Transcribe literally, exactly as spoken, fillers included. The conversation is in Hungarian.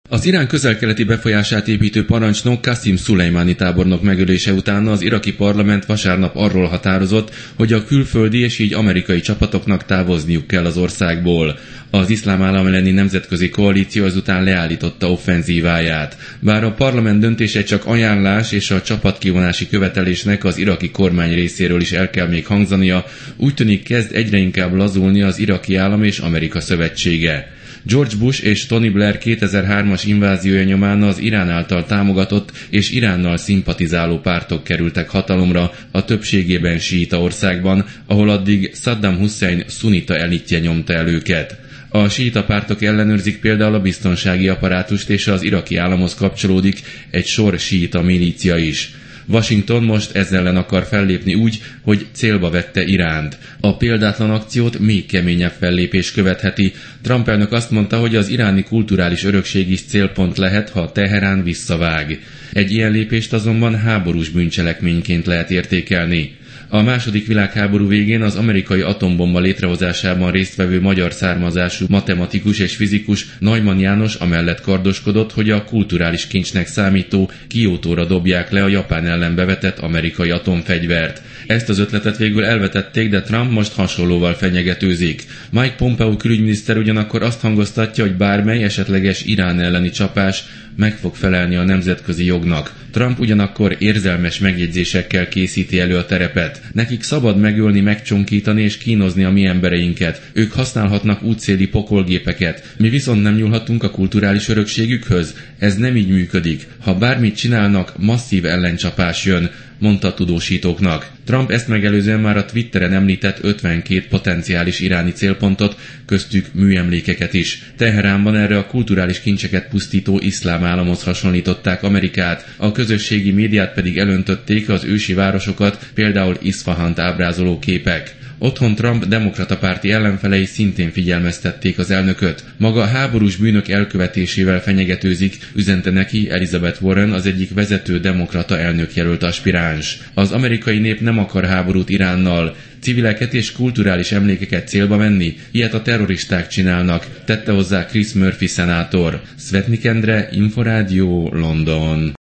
Az Irán közel-keleti befolyását építő parancsnok Qasim Szulejmáni tábornok megölése után az iraki parlament vasárnap arról határozott, hogy a külföldi és így amerikai csapatoknak távozniuk kell az országból. Az iszlám állam elleni nemzetközi koalíció ezután leállította offenzíváját. Bár a parlament döntése csak ajánlás és a csapatkivonási követelésnek az iraki kormány részéről is el kell még hangzania, úgy tűnik kezd egyre inkább lazulni az iraki állam és Amerika szövetsége. George Bush és Tony Blair kétezer-hármas inváziója nyomán az Irán által támogatott és Iránnal szimpatizáló pártok kerültek hatalomra a többségében síita országban, ahol addig Saddam Hussein szunita elitje nyomta el őket. A síita pártok ellenőrzik például a biztonsági apparátust, és az iraki államhoz kapcsolódik egy sor síita milícia is. Washington most ezzel ellen akar fellépni úgy, hogy célba vette Iránt. A példátlan akciót még keményebb fellépés követheti. Trump elnök azt mondta, hogy az iráni kulturális örökség is célpont lehet, ha Teherán visszavág. Egy ilyen lépést azonban háborús bűncselekményként lehet értékelni. A második világháború végén az amerikai atombomba létrehozásában résztvevő magyar származású matematikus és fizikus Neumann János amellett kardoskodott, hogy a kulturális kincsnek számító Kiotóra dobják le a Japán ellen bevetett amerikai atomfegyvert. Ezt az ötletet végül elvetették, de Trump most hasonlóval fenyegetőzik. Mike Pompeo külügyminiszter ugyanakkor azt hangoztatja, hogy bármely esetleges Irán elleni csapás meg fog felelni a nemzetközi jognak. Trump ugyanakkor érzelmes megjegyzésekkel készíti elő a terepet. Nekik szabad megölni, megcsonkítani és kínozni a mi embereinket. Ők használhatnak útszéli pokolgépeket. Mi viszont nem nyúlhatunk a kulturális örökségükhöz. Ez nem így működik. Ha bármit csinálnak, masszív ellencsapás jön, mondta tudósítóknak. Trump ezt megelőzően már a Twitteren említett ötvenkét potenciális iráni célpontot, köztük műemlékeket is. Teheránban erre a kulturális kincseket pusztító iszlám államhoz hasonlították Amerikát, a közösségi médiát pedig elöntötték az ősi városokat, például Iszfahant ábrázoló képek. Otthon Trump demokrata párti ellenfelei szintén figyelmeztették az elnököt. Maga háborús bűnök elkövetésével fenyegetőzik, üzente neki Elizabeth Warren, az egyik vezető demokrata elnökjelölt aspiráns. Az amerikai nép nem akar háborút Iránnal, civileket és kulturális emlékeket célba venni, ilyet a terroristák csinálnak, tette hozzá Chris Murphy szenátor. Szvetnik Endre, Inforádió, London.